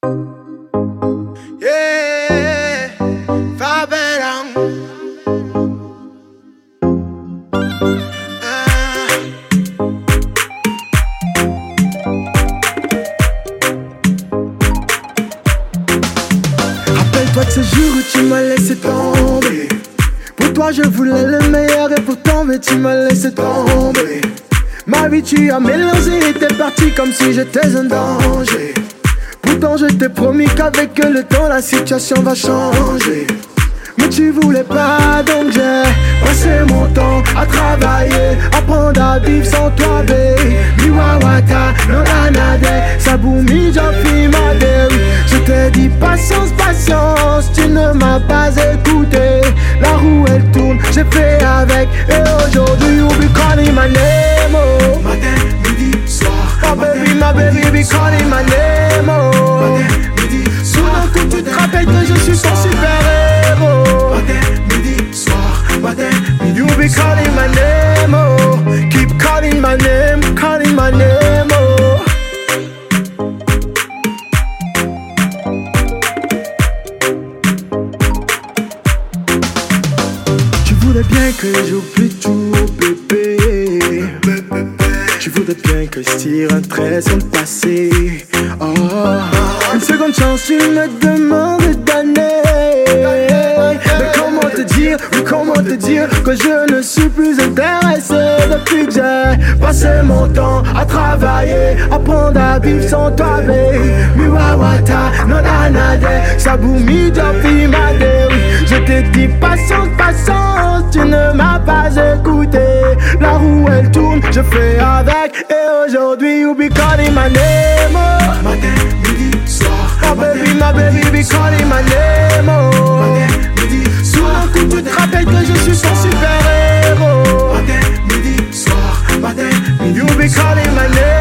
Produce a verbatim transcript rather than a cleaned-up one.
Yeah, Faberang. Ah. Rappelle-toi de ce jour où tu m'as laissé tomber. Pour toi je voulais le meilleur et pourtant mais tu m'as laissé tomber. Ma vie tu as mélangé et t'es parti comme si j'étais un danger. Pourtant je t'ai promis qu'avec le temps la situation va changer. Mais tu voulais pas, donc j'ai passé mon temps à travailler, apprendre à vivre sans toi, baby. Miwawata, non anade, Saboumi, Jafi, Madé. Je t'ai dit patience, patience, tu ne m'as pas écouté. La roue elle tourne, j'ai fait avec, et aujourd'hui you be calling my name, oh. Matin, midi, soir. Oh baby, my baby be calling my name, oh. Matin, midi, soir. Soudain coup tu te rappelles que je suis ton super-héros. Matin, midi, soir. Matin, midi, You be calling my name, oh. Keep calling my name, calling my name, oh. Tu voulais bien que j'oublie tout, bébé. Tu voudrais bien que je tire un trait sur le passé. Oh, une seconde chance, tu me demandes d'année. Mais comment te dire, oui comment te dire que je ne suis plus intéressé depuis que j'ai passé mon temps à travailler, apprendre à vivre sans toi, baby. Miwawata, non anade, Saboumi, Jafi, Madé. Je t'ai dit patience, patience, tu ne m'as pas écouté. La roue elle tourne, je fais avec, et aujourd'hui you be calling my name, oh. matin, midi, soir. Oh baby, my baby be calling my name, oh. Matin, midi, soir. Soudain coup tu te rappelles que je suis ton super-héros. Matin, midi, soir. Matin, midi, You be calling my name.